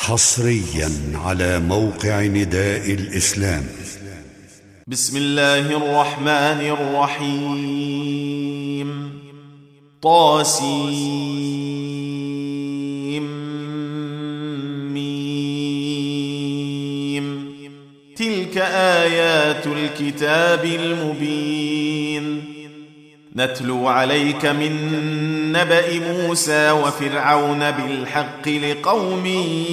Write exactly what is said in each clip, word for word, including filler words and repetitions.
حصريا على موقع نداء الإسلام. بسم الله الرحمن الرحيم. طاسيم ميم. تلك آيات الكتاب المبين. نتلو عليك من نبأ موسى وفرعون بالحق لقوم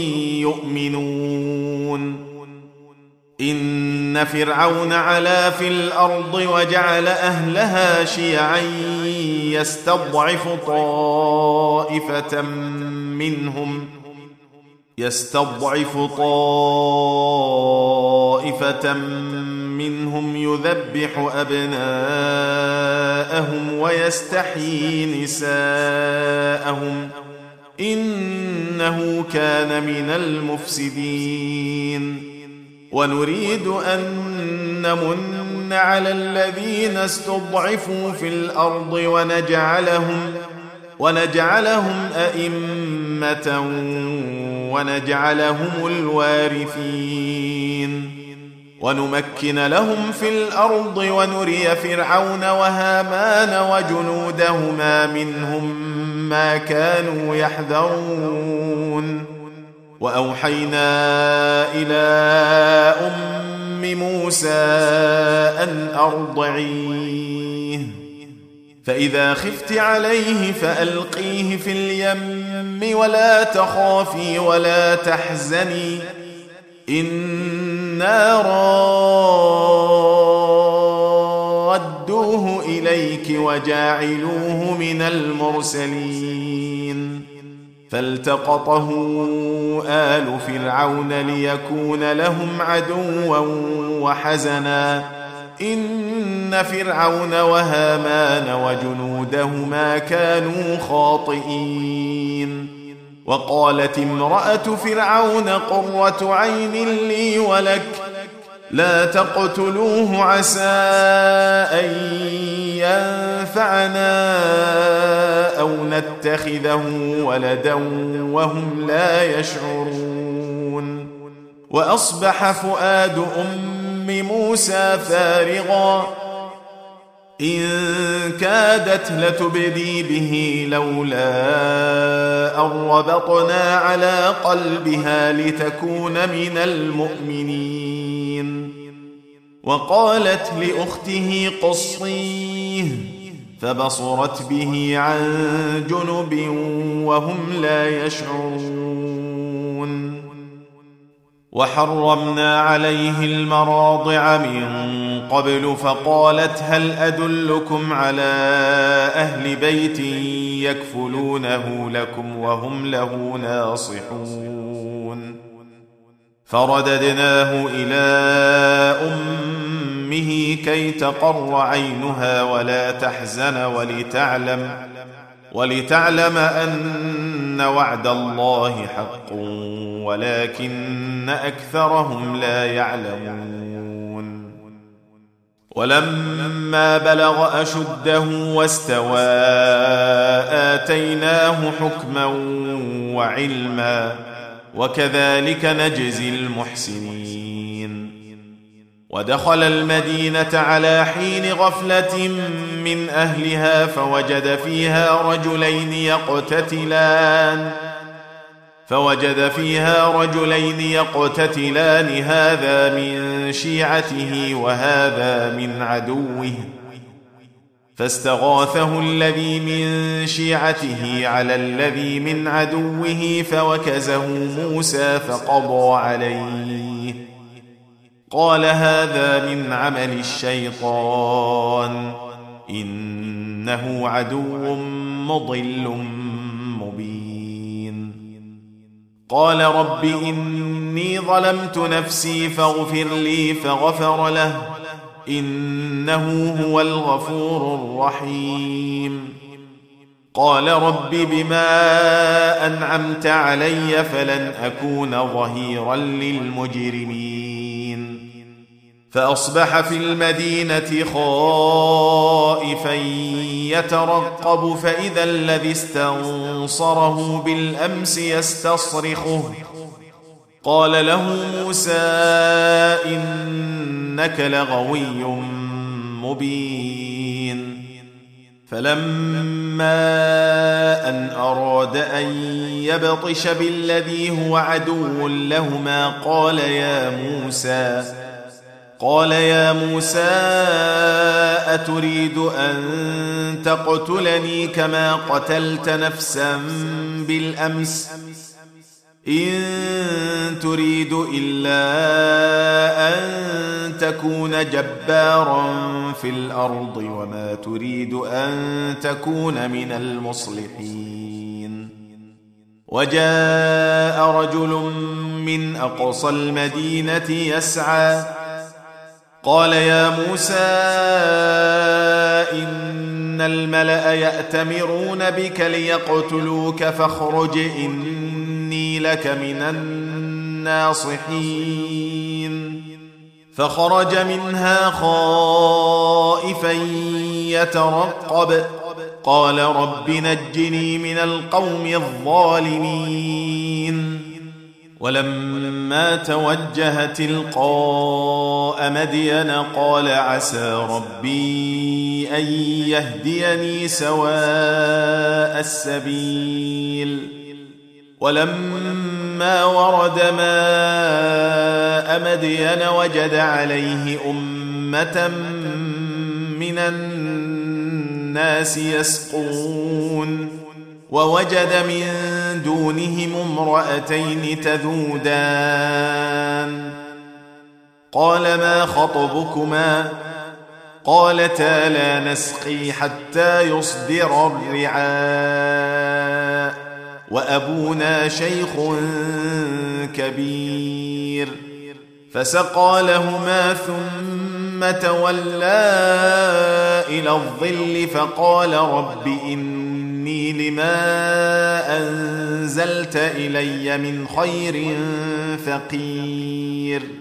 يؤمنون. إن فرعون علا في الأرض وجعل أهلها شيعا يستضعف طائفة منهم يستضعف طائفة منهم يذبح أبناءهم ويستحيي نساءهم إنه كان من المفسدين. ونريد أن نمن على الذين استضعفوا في الأرض ونجعلهم ونجعلهم أئمة ونجعلهم الوارثين. ونمكن لهم في الأرض ونري فرعون وهامان وجنودهما منهم ما كانوا يحذرون. وأوحينا إلى أم موسى أن أرضعيه فإذا خفت عليه فألقيه في اليم ولا تخافي ولا تحزني إنا رادوه إليك وجاعلوه من المرسلين. فالتقطه آل فرعون ليكون لهم عدوا وحزنا إن فرعون وهامان وجنودهما كانوا خاطئين. وقالت امرأة فرعون قرة عين لي ولك لا تقتلوه عسى أن ينفعنا أو نتخذه ولدا وهم لا يشعرون. وأصبح فؤاد أم موسى فارغا إن كادت لتبدي به لولا أن ربطنا على قلبها لتكون من المؤمنين. وقالت لأخته قصيه فبصرت به عن جنب وهم لا يشعرون. وحرمنا عليه المراضع من قبل فقالت هل أدلكم على أهل بيت يكفلونه لكم وهم له ناصحون. فرددناه إلى أمه كي تقر عينها ولا تحزن ولتعلم ولتعلم أن وعد الله حق ولكن أكثرهم لا يعلمون. ولما بلغ أشده واستوى آتيناه حكما وعلما وكذلك نجزي المحسنين. ودخل المدينة على حين غفلة من أهلها فوجد فيها رجلين يقتتلان فوجد فيها رجلين يقتتلان هذا من شيعته وهذا من عدوه فاستغاثه الذي من شيعته على الذي من عدوه فوكزه موسى فقضى عليه قال هذا من عمل الشيطان إنه عدو مضل مبين. قال رب إني ظلمت نفسي فاغفر لي فغفر له إنه هو الغفور الرحيم. قال رب بما أنعمت علي فلن أكون ظهيرا للمجرمين. فأصبح في المدينة خائفا يترقب فإذا الذي استنصره بالأمس يستصرخه قال له موسى إنك لغوي مبين. فلما أن أراد أن يبطش بالذي هو عدو لهما قال يا موسى قال يا موسى أتريد أن تقتلني كما قتلت نفسا بالأمس إن تريد إلا أن تكون جبارا في الأرض وما تريد أن تكون من المصلحين. وجاء رجل من أقصى المدينة يسعى قال يا موسى إن الملأ يأتمرون بك ليقتلوك فاخرج إني لك من الناصحين. فخرج منها خائفا يترقب قال رب نجني من القوم الظالمين. ولما توجه تلقاء مدين قال عسى ربي أن يهديني سواء السبيل. ولما ورد ماء مدين وجد عليه أمة من الناس يسقون ووجد من دونهم امرأتين تذودان قال ما خطبكما قالتا لا نسقي حتى يصدر الرعاء وأبونا شيخ كبير. فسقى لهما ثم تولى إلى الظل فقال رب إني لما أنزلت إلي من خير فقير.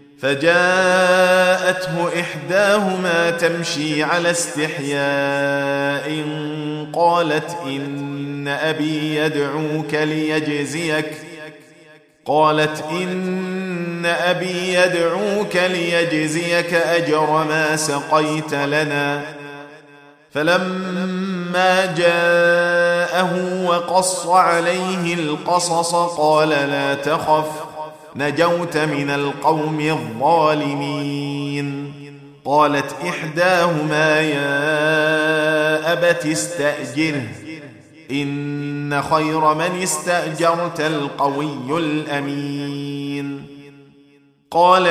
فجاءته إحداهما تمشي على استحياء قالت إن أبي يدعوك ليجزيك قالت إن أبي يدعوك ليجزيك أجر ما سقيت لنا. فلما جاءه وقص عليه القصص قال لا تخف نجوت من القوم الظالمين. قالت إحداهما يا أبت استأجره إن خير من استأجرت القوي الأمين. قال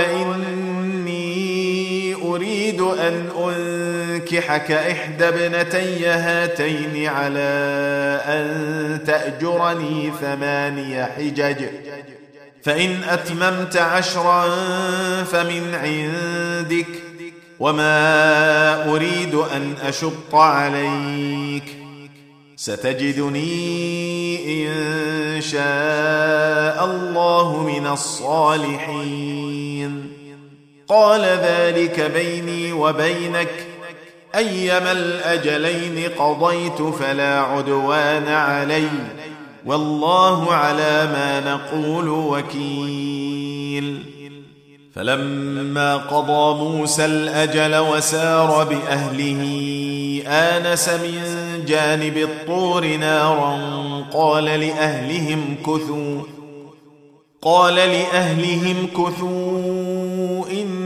إني أريد أن أنكحك إحدى ابنتي هاتين على أن تأجرني ثماني حجج فإن أتممت عشرا فمن عندك وما أريد أن أشق عليك ستجدني إن شاء الله من الصالحين. قال ذلك بيني وبينك أيما الأجلين قضيت فلا عدوان علي والله على ما نقول وكيل. فلما قضى موسى الأجل وسار بأهله آنس من جانب الطور نارا قال لأهلهم كثوا قال لأهلهم كثوا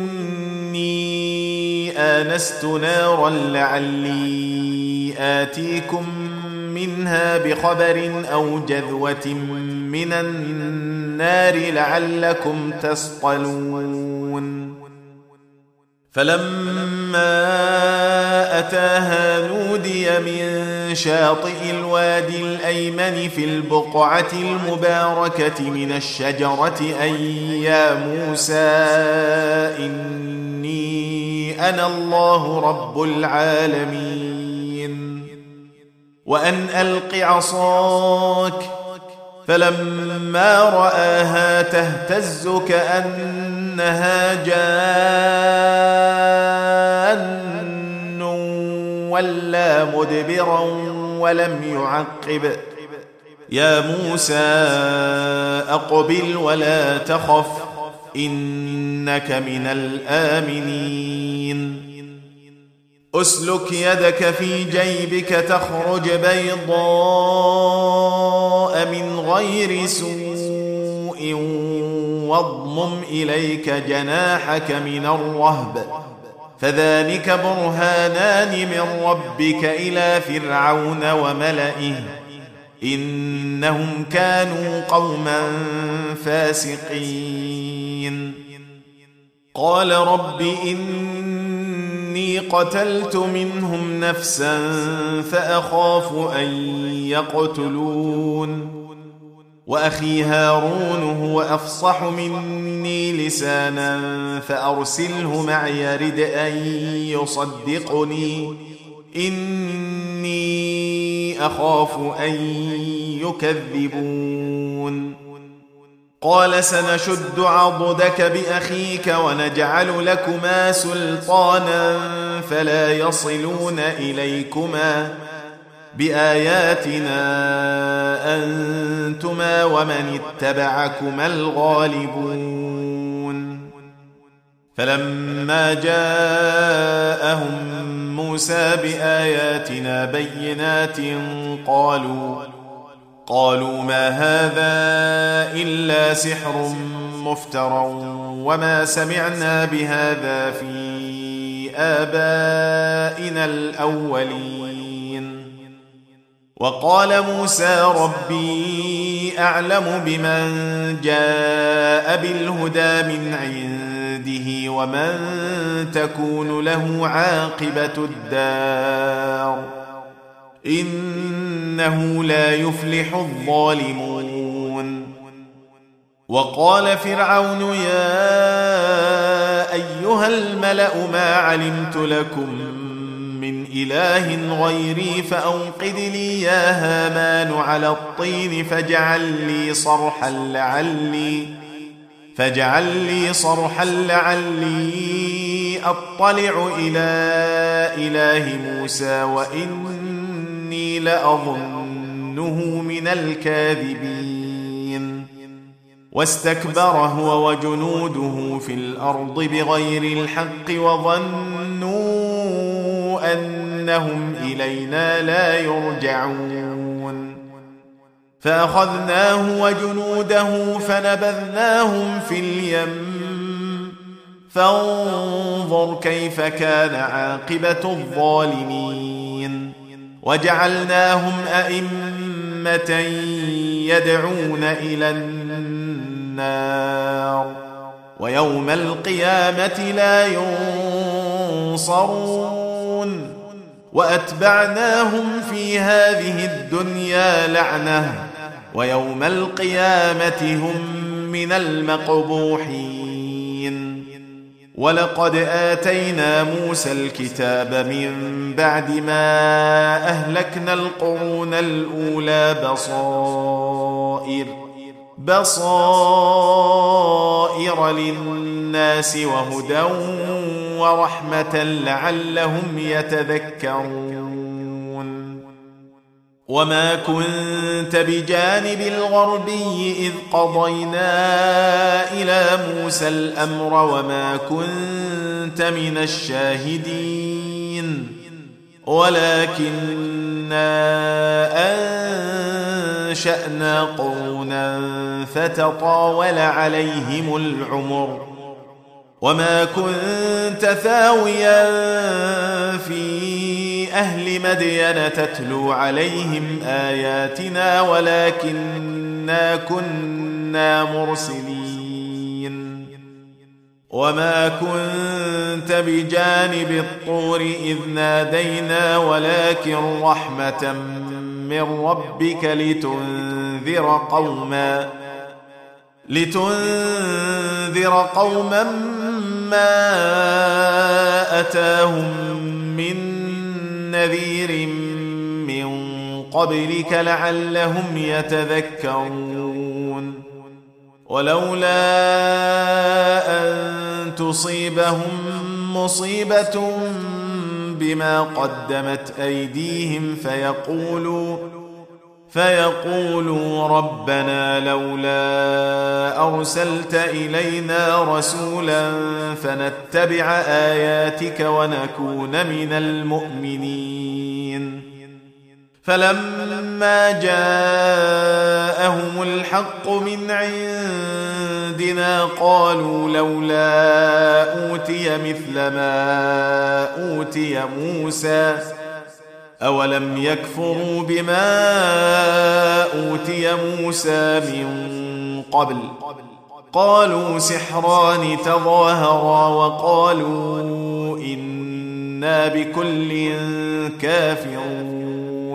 إني آنست نارا لعلي آتيكم منها بخبر أو جذوة من النار لعلكم تصطلون. فلما أتاها نودي من شاطئ الوادي الأيمن في البقعة المباركة من الشجرة أن يا موسى إني أنا الله رب العالمين وأن ألق عصاك. فلما رآها تهتز كأنها جان ولا مدبرا ولم يعقب يا موسى أقبل ولا تخف إنك من الآمنين أسلك يدك في جيبك تخرج بيضاء من غير سوء واضمم إليك جناحك من الرهب فذلك برهانان من ربك إلى فرعون وملئه إنهم كانوا قوما فاسقين قال رب إني قتلت منهم نفسا فأخاف أن يقتلون وأخي هارون هو أفصح مني لسانا فأرسله معي يرد أن يصدقني إني أخاف أن يكذبون قال سنشد عضدك بأخيك ونجعل لكما سلطانا فلا يصلون إليكما بآياتنا أنتما ومن اتبعكما الغالبون فلما جاءهم موسى بآياتنا بينات قالوا قالوا ما هذا إلا سحر مفترى وما سمعنا بهذا في آبائنا الأولين وقال موسى ربي أعلم بمن جاء بالهدى من عنده ومن تكون له عاقبة الدار إنه لا يفلح الظالمون وقال فرعون يا أيها الملأ ما علمت لكم من إله غيري فأوقد لي يا هامان على الطين فاجعل لي صرحا لعلي فاجعل لي صرحا لعلي أطلع إلى إله موسى وإني لأظنه من الكاذبين واستكبر هو وجنوده في الأرض بغير الحق وظنوا أنهم إلينا لا يرجعون فأخذناه وجنوده فنبذناهم في اليم فانظر كيف كان عاقبة الظالمين وجعلناهم أئمة يدعون إلى النار ويوم القيامة لا ينصرون وأتبعناهم في هذه الدنيا لعنة ويوم القيامة هم من المقبوحين ولقد آتينا موسى الكتاب من بعد ما أهلكنا القرون الأولى بصائر بصائر للناس وهدى ورحمة لعلهم يتذكرون وما كنت بجانب الغربي إذ قضينا إلى موسى الأمر وما كنت من الشاهدين ولكننا أنشأنا قرونا فتطاول عليهم العمر وما كنت ثاويا في أهل مدين تتلو عليهم آياتنا ولكننا كنا مرسلين وما كنت بجانب الطور إذ نادينا ولكن رحمة من ربك لتنذر قوما لتنذر قوما ما أتاهم من نذير من قبلك لعلهم يتذكرون ولولا أن تصيبهم مصيبة بما قدمت أيديهم فيقولوا فيقولوا ربنا لولا أرسلت إلينا رسولا فنتبع آياتك ونكون من المؤمنين. فلما جاءهم الحق من عندنا قالوا لولا أوتي مثل ما أوتي موسى أولم يكفروا بما أوتي موسى من قبل قالوا سحران تظاهرا وقالوا إنا بكل كافرون.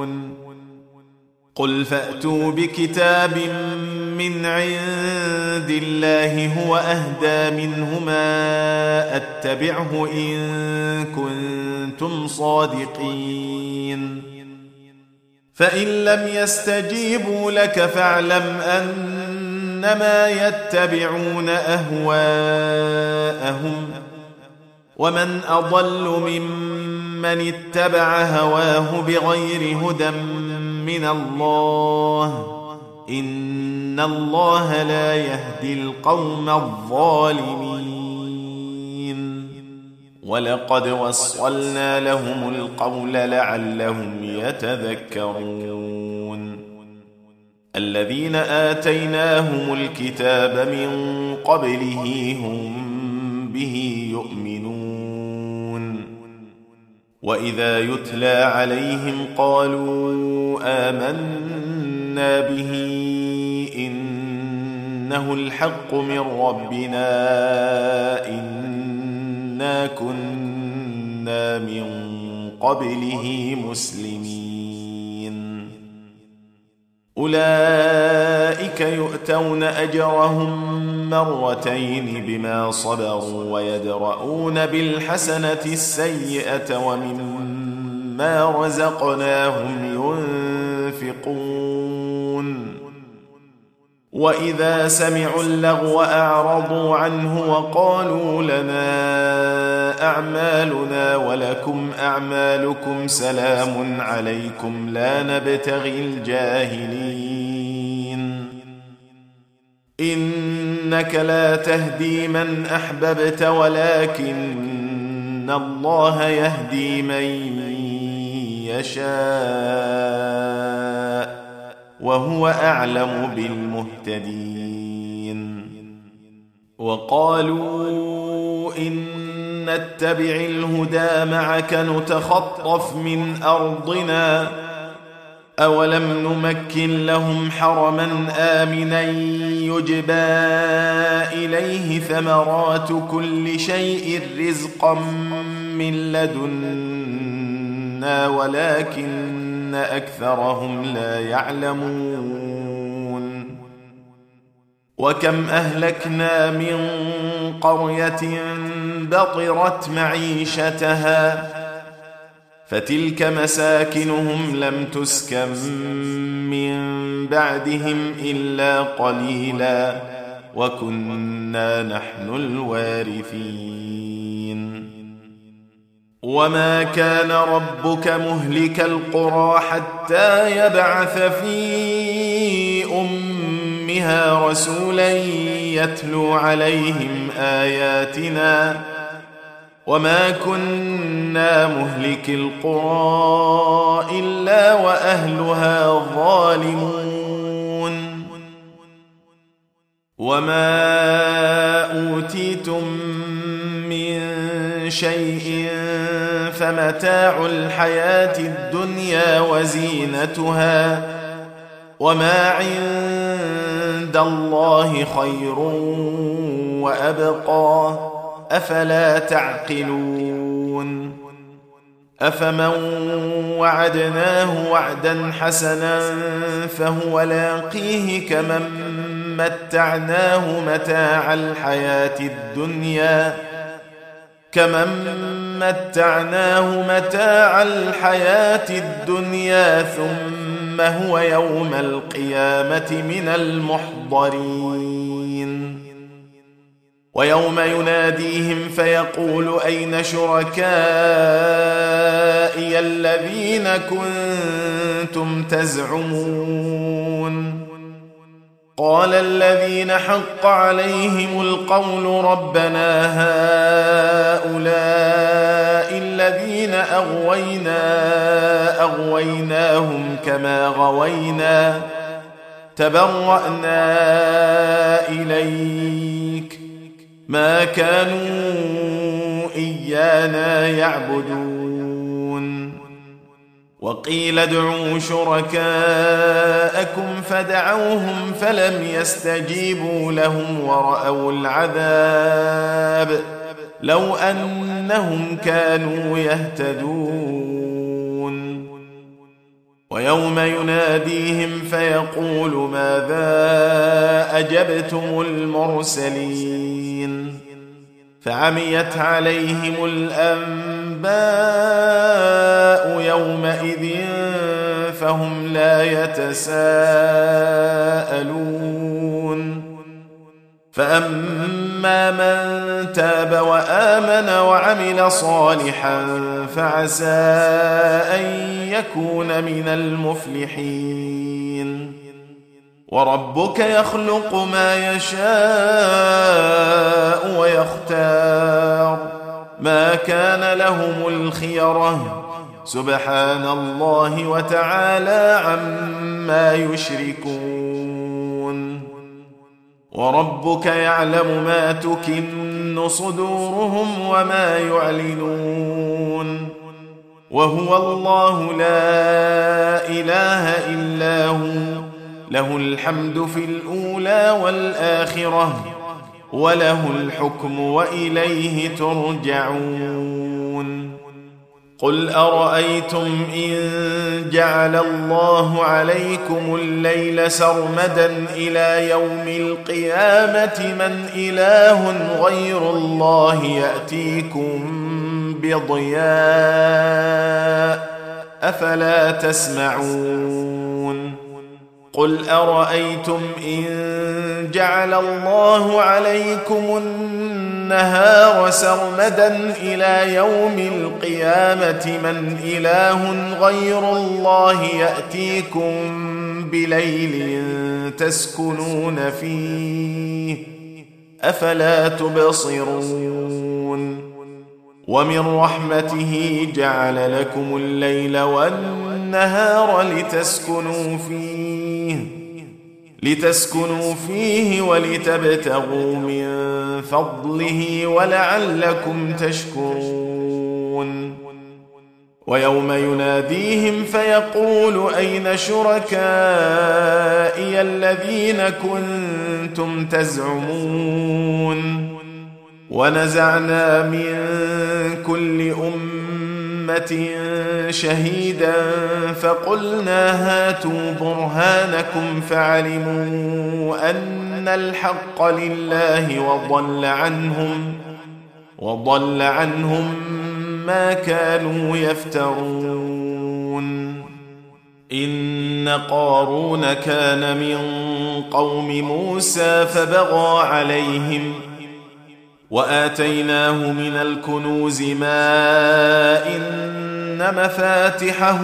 قل فأتوا بكتاب من عند الله هو أهدى منهما أتبعه إن كنتم صادقين. فإن لم يستجيبوا لك فاعلم أنما يتبعون أهواءهم ومن أضل ممن اتبع هواه بغير هدى من الله إن الله لا يهدي القوم الظالمين. ولقد وصلنا لهم القول لعلهم يتذكرون. الذين آتيناهم الكتاب من قبله هم به يؤمنون. وإذا يتلى عليهم قالوا آمنا به إنه الحق من ربنا إنا كنا من قبله مسلمين. أولئك يؤتون أجرهم مرتين بما صبروا ويدرؤون بالحسنة السيئة ومما رزقناهم ينفقون. وإذا سمعوا اللغو أعرضوا عنه وقالوا لنا أعمالنا ولكم أعمالكم سلام عليكم لا نبتغي الجاهلين. إنك لا تهدي من أحببت ولكن الله يهدي من يشاء وهو أعلم بالمهتدين. وقالوا إن نتبع الهدى معك نتخطف من أرضنا أولم نمكن لهم حرما آمنا يجبى إليه ثمرات كل شيء رزقا من لدنا ولكن أكثرهم لا يعلمون. وكم أهلكنا من قرية بطرت معيشتها فتلك مساكنهم لم تسكن من بعدهم إلا قليلا وكنا نحن الوارثين. وما كان ربك مهلك القرى حتى يبعث في أمها رسولا يتلو عليهم آياتنا وما كنا مهلك القرى إلا وأهلها ظالمون. وما أوتيتم من شيء فمتاع الحياة الدنيا وزينتها وما عند الله خير وأبقى أفلا تعقلون. أفمن وعدناه وعدا حسنا فهو لاقيه كمن متعناه متاع الحياة الدنيا كمن متعناه متاع الحياة الدنيا ثم هو يوم القيامة من المحضرين. ويوم يناديهم فيقول أين شركائي الذين كنتم تزعمون قال الذين حق عليهم القول ربنا هؤلاء الذين أغوينا أغويناهم كما غوينا تبرأنا إليك ما كانوا إيانا يعبدون وقيل ادعوا شركاءكم فدعوهم فلم يستجيبوا لهم ورأوا العذاب لو أنهم كانوا يهتدون ويوم يناديهم فيقول ماذا أجبتم المرسلين فعميت عليهم الأنباء يومئذ فهم لا يتساءلون فأما من تاب وآمن وعمل صالحا فعسى أن يكون من المفلحين وربك يخلق ما يشاء ويختار ما كان لهم الخيرة سبحان الله وتعالى عما يشركون وربك يعلم ما تكن صدورهم وما يعلنون وهو الله لا إله إلا هو له الحمد في الأولى والآخرة وله الحكم وإليه ترجعون قل أرأيتم إن جعل الله عليكم الليل سرمدا إلى يوم القيامة من إله غير الله يأتيكم بضياء أفلا تسمعون قل أرأيتم إن جعل الله عليكم النهار سرمدا إلى يوم القيامة من إله غير الله يأتيكم بليل تسكنون فيه أفلا تبصرون ومن رحمته جعل لكم الليل والنهار لتسكنوا فيه لتسكنوا فيه ولتبتغوا من فضله ولعلكم تشكرون ويوم يناديهم فيقول أين شركائي الذين كنتم تزعمون ونزعنا من كل أمة شهيدا فقلنا هاتوا برهانكم فعلموا أن الحق لله وضل عنهم وضل عنهم ما كانوا يفترون إن قارون كان من قوم موسى فبغى عليهم وآتيناه من الكنوز ما إن مفاتحه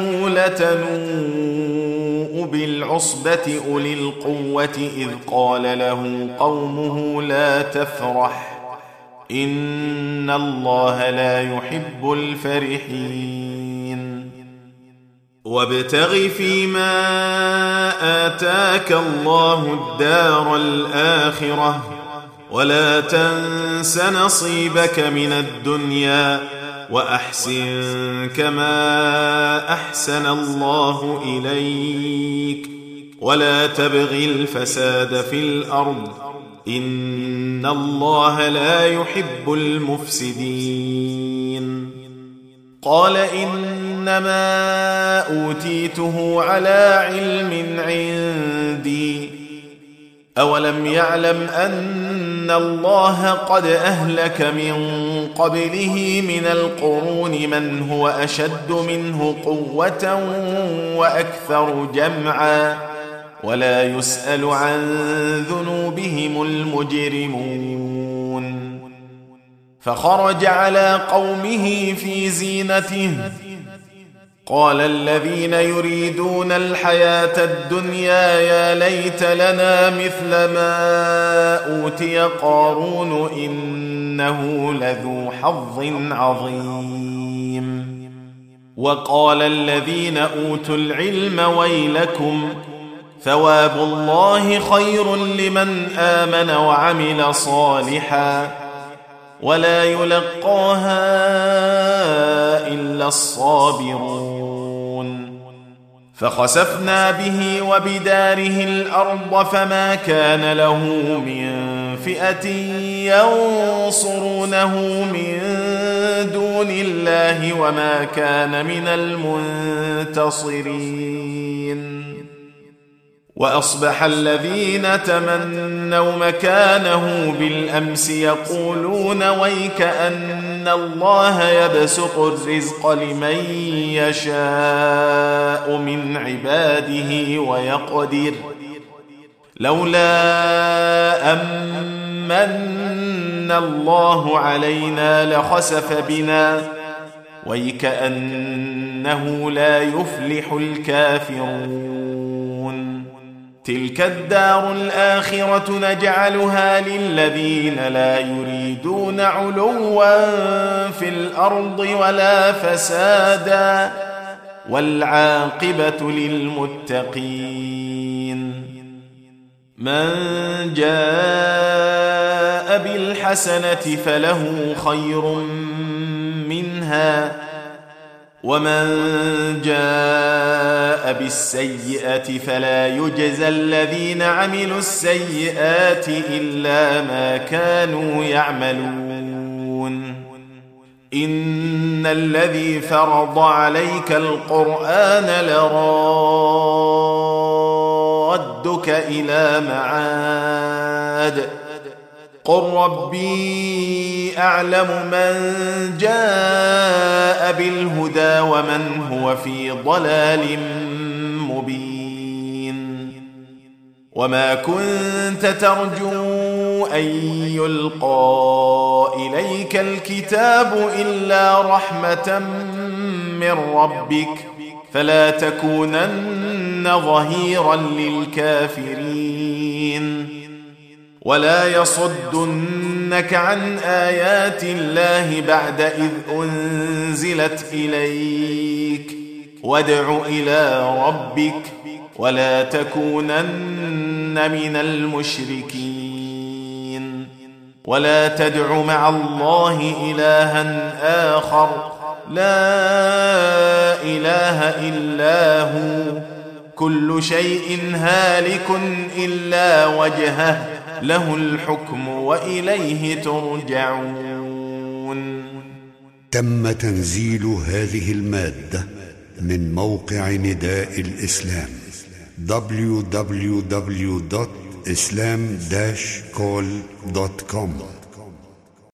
لتنوء بالعصبة أولي القوة إذ قال له قومه لا تفرح إن الله لا يحب الفرحين وابتغ فيما آتاك الله الدار الآخرة ولا تنس نصيبك من الدنيا وأحسن كما أحسن الله إليك ولا تبغ الفساد في الأرض إن الله لا يحب المفسدين قال إنما أوتيته على علم عندي أولم يعلم أن الله قد أهلك من قبله من القرون من هو أشد منه قوة وأكثر جمعا ولا يسأل عن ذنوبهم المجرمون فخرج على قومه في زينته قال الذين يريدون الحياة الدنيا يا ليت لنا مثل ما أوتي قارون إنه لذو حظ عظيم. وقال الذين أوتوا العلم ويلكم ثواب الله خير لمن آمن وعمل صالحا ولا يلقاها إلا الصابرون. فخسفنا به وبداره الأرض فما كان له من فئة ينصرونه من دون الله وما كان من المنتصرين. وأصبح الذين تمنوا مكانه بالأمس يقولون ويك أن الله يبسط الرزق لمن يشاء من عباده ويقدر لولا أمن الله علينا لخسف بنا ويك أنه لا يفلح الكافرون. تلك الدار الآخرة نجعلها للذين لا يريدون علوا في الأرض ولا فسادا والعاقبة للمتقين. من جاء بالحسنة فله خير منها ومن جاء بالسيئة فلا يجزى الذين عملوا السيئات إلا ما كانوا يعملون. إن الذي فرض عليك القرآن لرادك إلى معاد قل ربي أعلم من جاء بالهدى ومن هو في ضلال مبين. وما كنت ترجو أن يلقى إليك الكتاب إلا رحمة من ربك فلا تكونن ظهيرا للكافرين. ولا يصدنك عن آيات الله بعد إذ أنزلت إليك وادع إلى ربك ولا تكونن من المشركين. ولا تدع مع الله إلها آخر لا إله إلا هو كل شيء هالك إلا وجهه له الحكم وإليه ترجعون. تم تنزيل هذه المادة من موقع نداء الإسلام دبليو دبليو دبليو دوت إسلام داش كول دوت كوم.